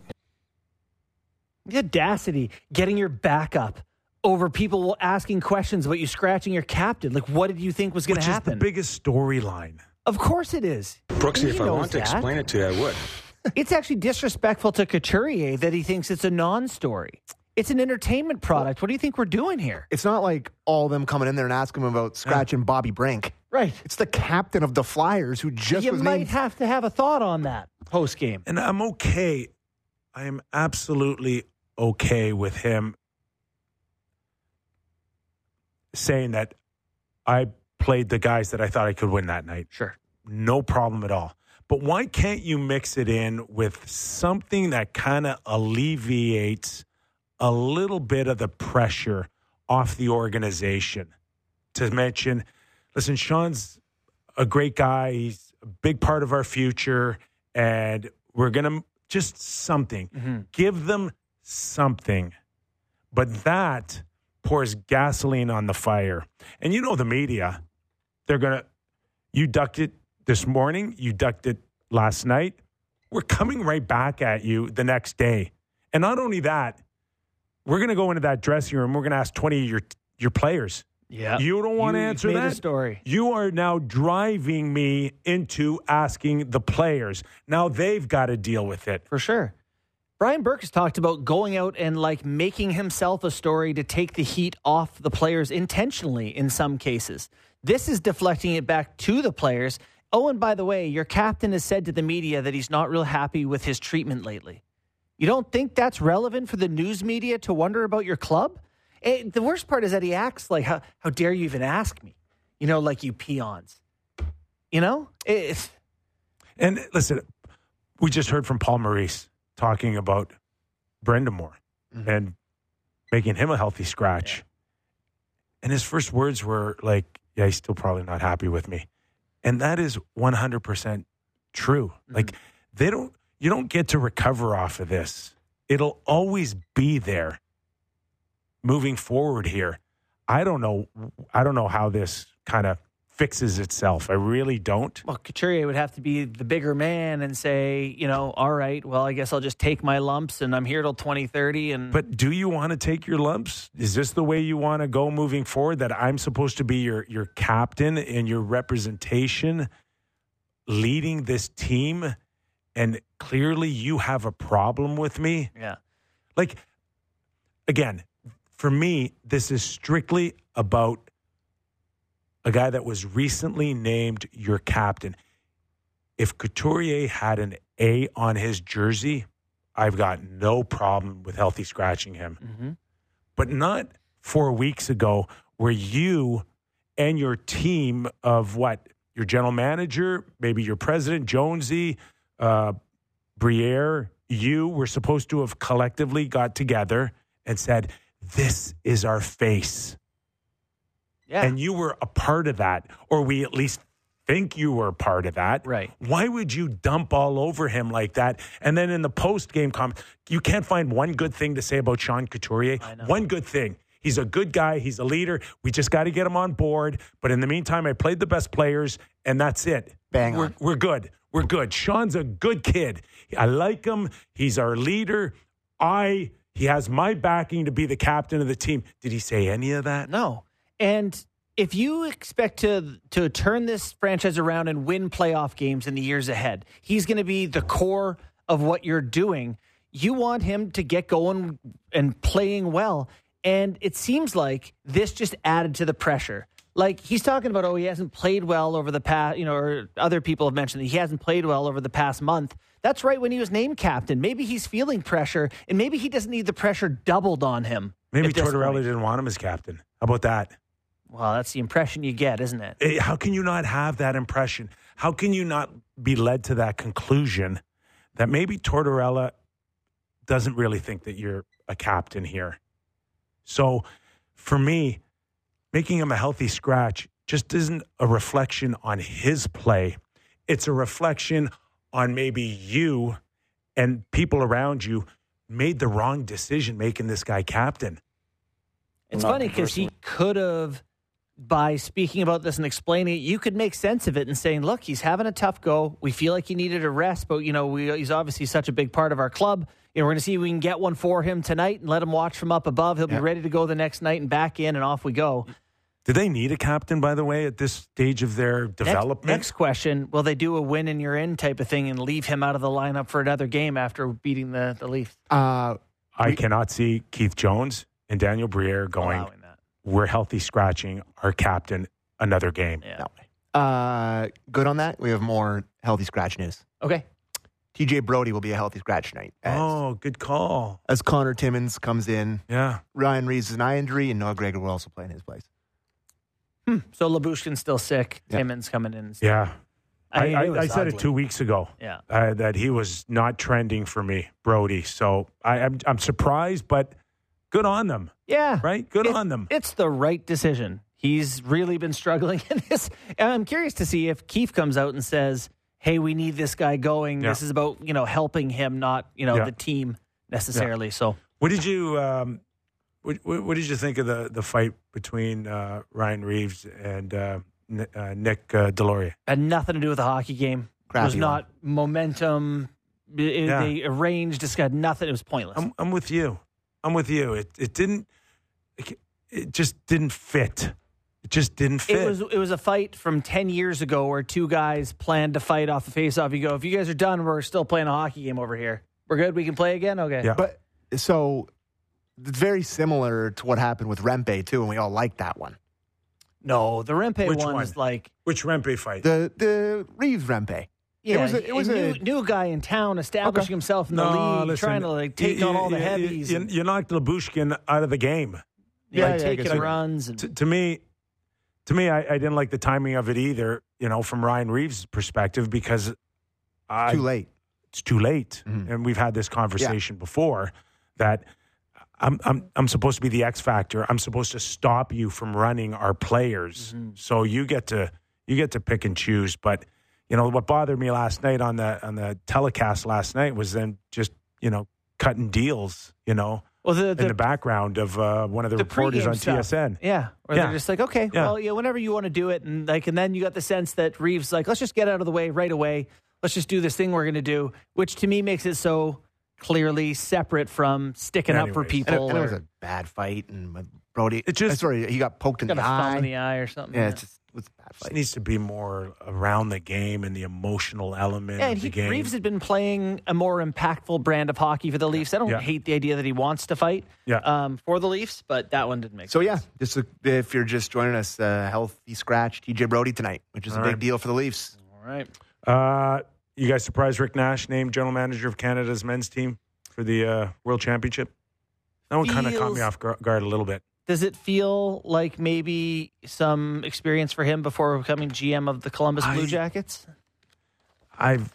The audacity, getting your back up over people asking questions about you scratching your captain. Like, what did you think was going to happen? Which is the biggest storyline. Of course it is. Brooksy, if I want to that. explain it to you, I would. It's actually disrespectful to Couturier that he thinks it's a non-story. It's an entertainment product. What do you think we're doing here? It's not like all of them coming in there and asking him about scratching yeah. Bobby Brink. Right. It's the captain of the Flyers who just you was might named... have to have a thought on that post-game. And I'm okay. I am absolutely okay with him saying that I played the guys that I thought I could win that night. Sure. No problem at all. But why can't you mix it in with something that kind of alleviates a little bit of the pressure off the organization? To mention, listen, Sean's a great guy. He's a big part of our future. And we're going to just something. Mm-hmm. Give them something. But that pours gasoline on the fire. And you know the media, they're going to, you ducked it this morning, you ducked it last night. We're coming right back at you the next day. And not only that, we're going to go into that dressing room, we're going to ask twenty of your, your players. Yeah. You don't want to answer made that? A story. You are now driving me into asking the players. Now they've got to deal with it. For sure. Brian Burke has talked about going out and like making himself a story to take the heat off the players intentionally in some cases. This is deflecting it back to the players Oh, and by the way, your captain has said to the media that he's not real happy with his treatment lately. You don't think that's relevant for the news media to wonder about your club? It, the worst part is that he acts like, how, how dare you even ask me? You know, like you peons. You know? It's... And listen, we just heard from Paul Maurice talking about Brendan Moore mm-hmm. and making him a healthy scratch. Yeah. And his first words were like, yeah, he's still probably not happy with me. And that is one hundred percent true. Mm-hmm. Like, they don't, you don't get to recover off of this. It'll always be there moving forward here. I don't know. I don't know how this kind of fixes itself. I really don't. Well, Couturier would have to be the bigger man and say, you know, all right, well, I guess I'll just take my lumps and I'm here till twenty thirty. And But do you want to take your lumps? Is this the way you want to go moving forward, that I'm supposed to be your, your captain and your representation leading this team, and clearly you have a problem with me? Yeah. Like, again, for me, this is strictly about a guy that was recently named your captain. If Couturier had an A on his jersey, I've got no problem with healthy scratching him. Mm-hmm. But not four weeks ago, where you and your team of what? Your general manager, maybe your president, Jonesy, uh, Briere, you were supposed to have collectively got together and said, this is our face. Yeah. And you were a part of that, or we at least think you were a part of that. Right. Why would you dump all over him like that? And then in the post-game comment, you can't find one good thing to say about Sean Couturier. One good thing. He's a good guy. He's a leader. We just got to get him on board. But in the meantime, I played the best players, and that's it. Bang we're, on. We're good. We're good. Sean's a good kid. I like him. He's our leader. I he has my backing to be the captain of the team. Did he say any of that? No. And if you expect to to turn this franchise around and win playoff games in the years ahead, he's going to be the core of what you're doing. You want him to get going and playing well. And it seems like this just added to the pressure. Like, he's talking about, oh, he hasn't played well over the past, you know, or other people have mentioned that he hasn't played well over the past month. That's right when he was named captain. Maybe he's feeling pressure, and maybe he doesn't need the pressure doubled on him. Maybe Tortorella didn't want him as captain. How about that? Well, that's the impression you get, isn't it? How can you not have that impression? How can you not be led to that conclusion that maybe Tortorella doesn't really think that you're a captain here? So for me, making him a healthy scratch just isn't a reflection on his play. It's a reflection on maybe you and people around you made the wrong decision making this guy captain. It's funny because he could have, by speaking about this and explaining it, you could make sense of it and saying, look, he's having a tough go. We feel like he needed a rest, but, you know, we, he's obviously such a big part of our club. You know, we're going to see if we can get one for him tonight and let him watch from up above. He'll be yeah. ready to go the next night and back in, and off we go. Do they need a captain, by the way, at this stage of their development? Next, next question, will they do a win and you're in type of thing and leave him out of the lineup for another game after beating the, the Leafs? Uh, I we, cannot see Keith Jones and Daniel Briere going, we're healthy scratching our captain another game. Yeah. No. Uh, good on that. We have more healthy scratch news. Okay. T J Brody will be a healthy scratch tonight. As, oh, good call. As Connor Timmins comes in. Yeah. Ryan Reeves is an eye injury, and Noah Gregor will also play in his place. Hmm. So Labushkin's still sick. Yeah. Timmins coming in. Yeah. I, I, I, I said ugly. it two weeks ago. Yeah. Uh, that he was not trending for me, Brody. So I, I'm, I'm surprised, but good on them. Yeah. Right? Good it, on them. It's the right decision. He's really been struggling in this. And I'm curious to see if Keefe comes out and says, hey, we need this guy going. Yeah. This is about, you know, helping him, not, you know, Yeah. the team necessarily. Yeah. So what did you um, what, what did you think of the, the fight between uh, Ryan Reeves and uh, N- uh, Nick uh, Deslauriers? Had nothing to do with the hockey game. Crappy it was one. not momentum. It, Yeah. They arranged. Just got nothing. It was pointless. I'm, I'm with you. I'm with you. It it didn't. It, it just didn't fit. It just didn't fit. It was it was a fight from ten years ago where two guys planned to fight off the face-off. You go, if you guys are done, we're still playing a hockey game over here. We're good. We can play again. Okay. Yeah. But so it's very similar to what happened with Rempe too, and we all liked that one. No, the Rempe Which one one? is like Which Rempe fight? The the Reeves Rempe. yeah, It was a- it was a a- new, new guy in town establishing Okay. himself in the league, listen, trying to like take you- on all the you- heavies, You, and, you knocked Labushkin out of the game. yeah, yeah, I taking guess you're- runs. And, To, to me, to me, I, I didn't like the timing of it either. You know, from Ryan Reeves' perspective, because I, Too late. it's too late, Mhm. and we've had this conversation before that. I'm I'm I'm supposed to be the X factor. I'm supposed to stop you from running our players. Mm-hmm. So you get to you get to pick and choose. But you know what bothered me last night on the on the telecast last night was then just you know cutting deals. You know well, the, in the, the background of uh, one of the, the reporters pregame on stuff. T S N. Yeah, or Yeah. they're just like, okay, Yeah. well, yeah, whenever you want to do it, and like, and then you got the sense that Reeves like, let's just get out of the way right away. Let's just do this thing we're going to do, which to me makes it so clearly separate from sticking up for Anyways. people. And it, and it or was a bad fight, and with Brody, It just- uh, sorry, he got poked in got the a thumb eye. in the eye or something. yeah, it's just it was a bad It fight. needs to be more around the game and the emotional element Yeah, of and the he, game. Reeves had been playing a more impactful brand of hockey for the Leafs. I don't Yeah. hate the idea that he wants to fight Yeah. um, for the Leafs, but that one didn't make So sense. yeah, just a, if you're just joining us, uh, healthy scratch T J Brody tonight, which is All a big right. deal for the Leafs. All right. Uh, you guys surprised Rick Nash named general manager of Canada's men's team for the uh, World Championship? That one kind of caught Feels- me off gu- guard a little bit. Does it feel like maybe some experience for him before becoming G M of the Columbus Blue I- Jackets? I've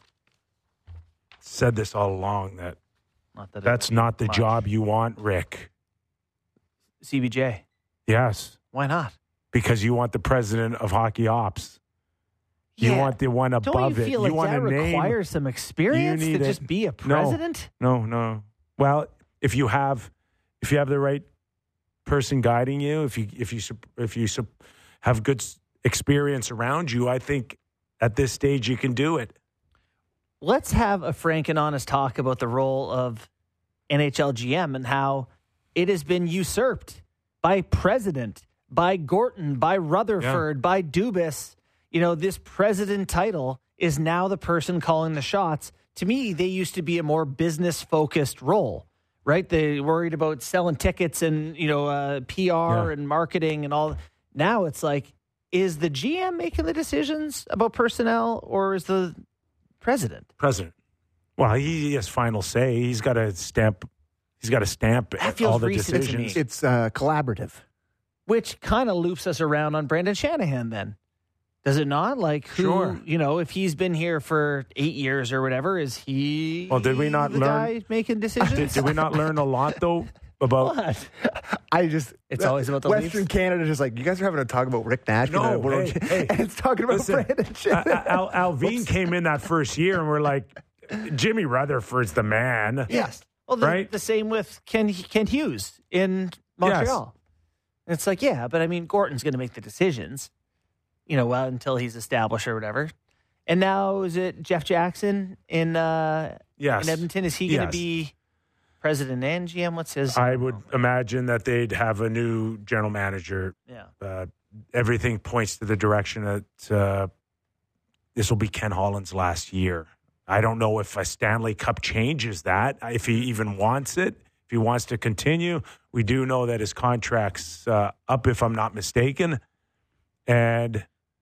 said this all along that Not that it that's would be not the much. job you want, Rick. C B J. Yes, Why not? because you want the president of hockey ops. You Yeah. want the one above Don't you it. feel you like want that a name. requires some experience You to need just it. be a No. president? No, no. Well, if you have, if you have the right person guiding you, if you if you sup- if you sup- have good s- experience around you, I think at this stage you can do it. Let's have a frank and honest talk about the role of N H L G M and how it has been usurped by president, by Gorton, by Rutherford, by Dubas. You know, this president title is now the person calling the shots. To me, they used to be a more business-focused role, right? They worried about selling tickets and, you know, uh, P R Yeah. and marketing and all. Now it's like, is the G M making the decisions about personnel or is the president? President. Well, he has final say. He's got to stamp. He's got to stamp That feels all the recent to me. decisions. It's uh, collaborative. Which kind of loops us around on Brandon Shanahan then. Does it not? Like, who, Sure. you know, if he's been here for eight years or whatever, is he Well, did we not the learn- guy making decisions? Did, did we not learn a lot though about? What? I just It's always about the Western Leafs? Canada. Just like you guys are having a talk about Rick Nash. No, in the World hey, Cha- hey. and it's talking about Listen, Brandon Shanahan. Al, Al, Alvin came in that first year, and we're like, Jimmy Rutherford's the man. Yes. Well, the, Right? the same with Ken, Ken Hughes in Montreal. It's like, yeah, but I mean, Gorton's going to make the decisions, you know, well, until he's established or whatever. And now is it Jeff Jackson in uh, Yes. in Edmonton? Is he going to Yes. be president and G M? What's his? I would imagine that they'd have a new general manager. yeah. Uh, everything points to the direction that uh, this will be Ken Holland's last year. I don't know if a Stanley Cup changes that, if he even wants it, if he wants to continue. We do know that his contract's uh, up, if I'm not mistaken. And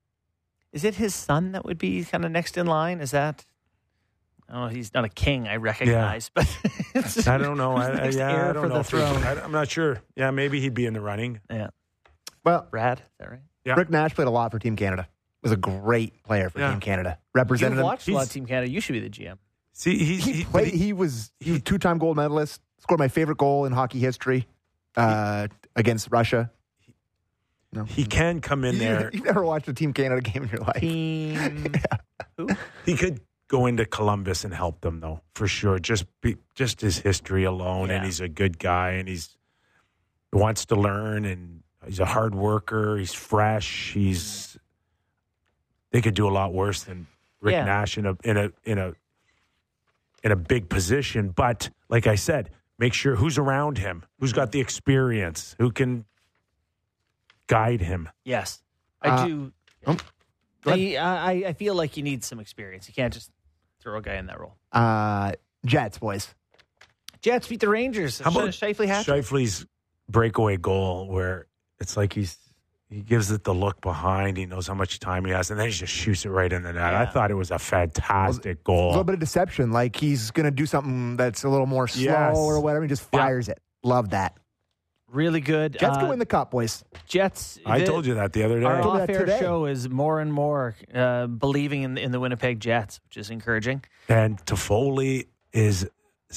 Is it his son that would be kind of next in line? Is that? Oh, he's not a king, I recognize, but it's, I don't know. who's I, the I, next yeah, heir I don't for know. the if he's- throne? I, I'm not sure. Yeah, maybe he'd be in the running. Yeah, Well, Brad, is that right? Yeah. Rick Nash played a lot for Team Canada. Was a great player for Yeah. Team Canada. You've Represented them. watched a lot of he's- Team Canada. You should be the G M. See, he's, He, he, played, he- he was he was two time gold medalist. Scored my favorite goal in hockey history uh, against Russia. No, he can come in You- there. You've never watched a Team Canada game in your life. Team. Who? He could go into Columbus and help them, though, for sure. Just be, just his history alone, Yeah. and he's a good guy, and he's he wants to learn, and he's a hard worker. He's fresh. He's they could do a lot worse than Rick Yeah. Nash in a in a in a in a big position. But like I said, make sure who's around him, who's got the experience, who can guide him. Yes, I Uh, do. oh, go I, I I feel like you need some experience. You can't just throw a guy in that role. Uh, Jets, boys. Jets beat the Rangers. How about Shifley hat? Shifley's breakaway goal, where it's like he's He gives it the look behind. He knows how much time he has, and then he just shoots it right in the net. Yeah. I thought it was a fantastic goal. A little bit of deception, like he's going to do something that's a little more slow Yes. or whatever. He just fires it. Love that. Really good. Jets uh, can win the cup, boys. Jets. I the- told you that the other day. Our told you that off-air today. show is more and more uh, believing in, in the Winnipeg Jets, which is encouraging. And Toffoli is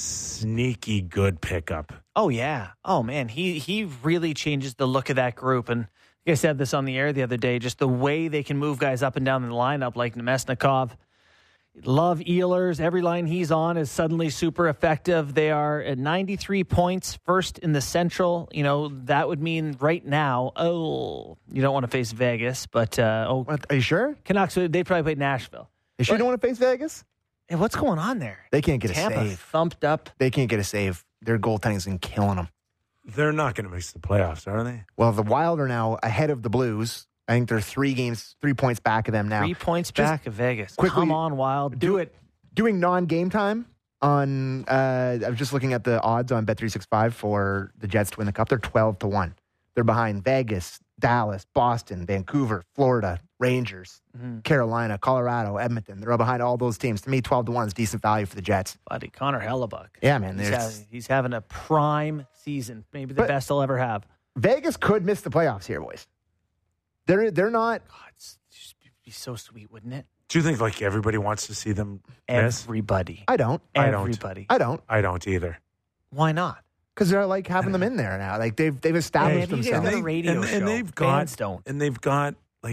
sneaky good pickup. Oh yeah. Oh man, he he really changes the look of that group. And like I said this on the air the other day, just the way they can move guys up and down the lineup, like Nemesnikov. Love Ehlers. Every line he's on is suddenly super effective. They are at ninety-three points, first in the Central. You know, that would mean right now, oh, you don't want to face Vegas, but uh, oh, What, are you sure? Canucks, they'd probably play Nashville. You sure you don't want to face Vegas? Hey, what's going on there? They can't get a Tampa save. thumped up. They can't get a save. Their goaltending's been killing them. They're not going to miss the playoffs, are they? Well, the Wild are now ahead of the Blues. I think they're three games, three points back of them now. Three points Just back of Vegas. quickly- Come on, Wild. Do it. Doing non-game time on, uh, I was just looking at the odds on Bet three sixty-five for the Jets to win the Cup. They're twelve to one. They're behind Vegas, Dallas, Boston, Vancouver, Florida, Rangers, Mm-hmm. Carolina, Colorado, Edmonton. They're all behind all those teams. To me, twelve to one is decent value for the Jets. Buddy, Connor Hellebuck. Yeah, man. He's, there's- having, he's having a prime season. Maybe the But- best he'll ever have. Vegas could miss the playoffs here, boys. They're they're not. God, it's just be so sweet, wouldn't it? Do you think like everybody wants to see them miss? Everybody. I don't. I don't. Everybody. I don't. I don't either. Why not? Because they're like having them in there now. Like they've they've established Hey, you themselves. get a radio and, show. and they've got Fans don't. and they've got like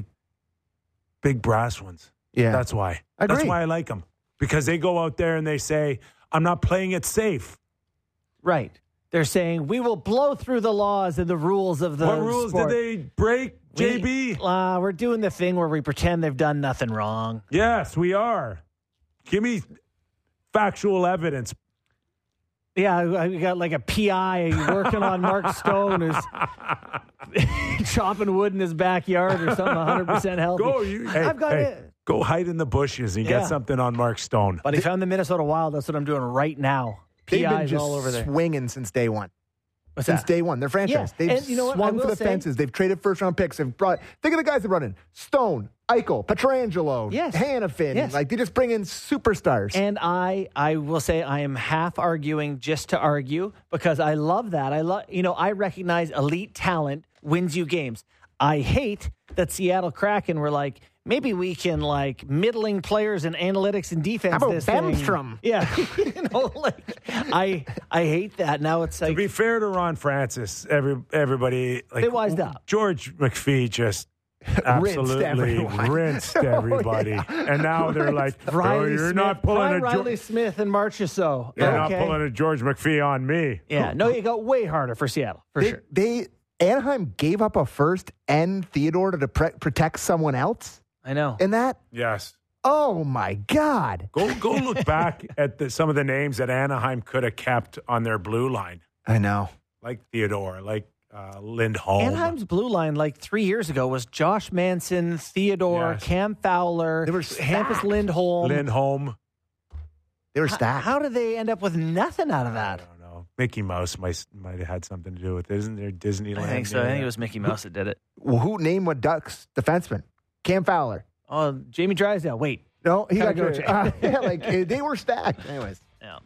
big brass ones. yeah, That's why. I That's agree. why I like them because they go out there and they say, "I'm not playing it safe." Right. They're saying we will blow through the laws and the rules of the what rules sport. did they break, J B? We, uh, we're doing the thing where we pretend they've done nothing wrong. Yes, we are. Give me factual evidence. Yeah, I- we got like a P I working on Mark Stone who's chopping wood in his backyard or something one hundred percent healthy. Go, you. Hey, I've got hey, it. Go hide in the bushes and Yeah. get something on Mark Stone. But if I'm the Minnesota Wild, that's what I'm doing right now. They've been P Is just all over there. swinging since day one. What's Since that? day one, they're franchise. Yeah, They've and you know what? I swung for will the say- fences. They've traded first round picks. They've brought. Think of the guys that run in: Stone, Eichel, Petrangelo, Yes. Hanifin. Yes. Like they just bring in superstars. And I, I will say I am half arguing just to argue because I love that. I love, you know, I recognize elite talent wins you games. I hate that Seattle Kraken were like, maybe we can like middling players in analytics and defense. How about this thing. Bemstrom? Yeah, you know, like I, I hate that. Now it's To like be fair to Ron Francis, every everybody like They wised up. George McPhee just absolutely everyone. rinsed Oh, everybody, yeah. and now they're like, "Oh, Riley you're Smith, not pulling Brian a Geor- Riley Smith and Marchessault. you're okay. not pulling a George McPhee on me." Yeah, no, you go way harder for Seattle for they, sure. they Anaheim gave up a first and Theodore to pre- protect someone else. I know. In that, Yes. oh my God! Go go look back at the, some of the names that Anaheim could have kept on their blue line, I know. like Theodore, like uh, Lindholm. Anaheim's blue line like three years ago was Josh Manson, Theodore, Yes. Cam Fowler, They were Hampus stacked. Lindholm. Lindholm. They were H- stacked. How did they end up with nothing out of I that? don't know. Mickey Mouse might might have had something to do with it. Isn't there Disneyland? I think so. I near think it there? was Mickey Mouse that did it. Well, who named what Ducks defenseman? Cam Fowler. Oh, Jamie Drysdale. Wait. No, he got Gotta go traded. check. Uh, yeah, like eh, they were stacked. Anyways, Yeah.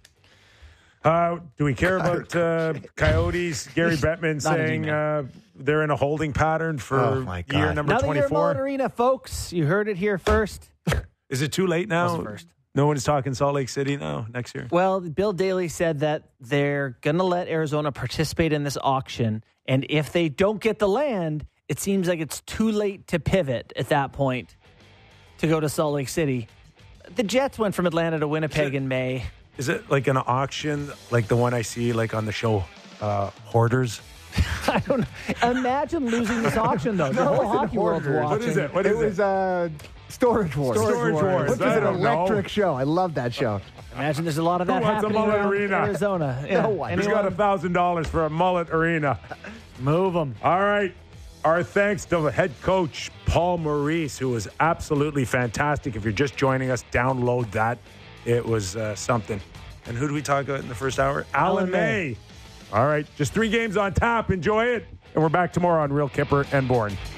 Uh, do we care about uh, Coyotes? Gary Bettman Not an saying email. uh, they're in a holding pattern for Oh, my God. year number Now that you're at Mullen twenty-four. Arena, folks, you heard it here first. Is it too late now? Was first. No one's talking Salt Lake City now next year. Well, Bill Daly said that they're going to let Arizona participate in this auction. And if they don't get the land, it seems like it's too late to pivot at that point to go to Salt Lake City. The Jets went from Atlanta to Winnipeg in May. Is it like an auction, like the one I see, like on the show, uh, Hoarders? I don't know. Imagine losing this auction, though. The No, whole it wasn't hockey world's Hoarders. watching. What is it? What it is was it? uh, Storage Wars. Storage Wars. Which I is an don't know. electric show. I love that show. Imagine there's a lot of Who that wants a happening Mullet around Arena? Arizona. Yeah. No one. He's got a thousand dollars for a mullet arena. Move them. All right. Our thanks to head coach Paul Maurice, who was absolutely fantastic. If you're just joining us, download that. It was uh, something. And who did we talk about in the first hour? Alan, Alan May. May. All right. Just three games on tap. Enjoy it. And we're back tomorrow on Real Kipper and Bourne.